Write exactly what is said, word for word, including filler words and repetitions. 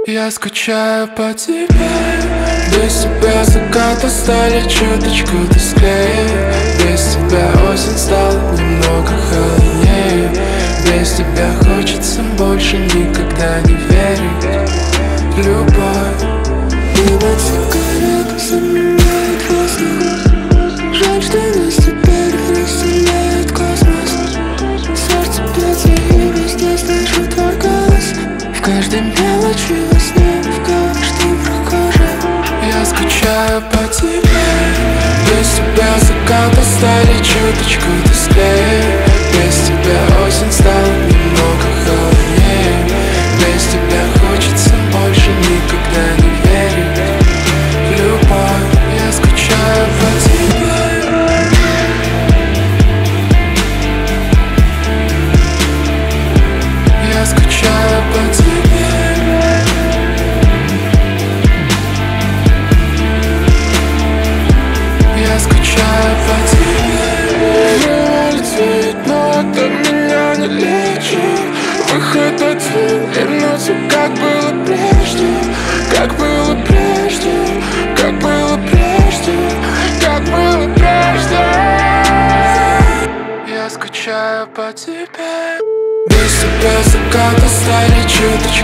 Я скучаю по тебе. Без тебя закаты стали чуточку тусклее. Без тебя осень стала немного холоднее. Без тебя хочется больше никогда не верить в любовь. Дымят сигареты, заменяет воздух. Жаль, что нас теперь разделяет космос. Сердце бьется и везде слышу твой голос. В каждой мелочи во сне, в каждой прохожей. Я скучаю по тебе. Без тебя закаты стали чуточку тусклее. Без тебя осень стала немного холоднее. Без тебя хочется больше никогда не верить в любовь. Я скучаю по тебе. Я скучаю по тебе. Я скучаю по тебе. Жаль цвет, но это меня не лечит. Выход один, вернуться, как было прежде. Как было прежде, как было прежде, как было прежде. Я скучаю по тебе. Без тебя закаты стали чуточку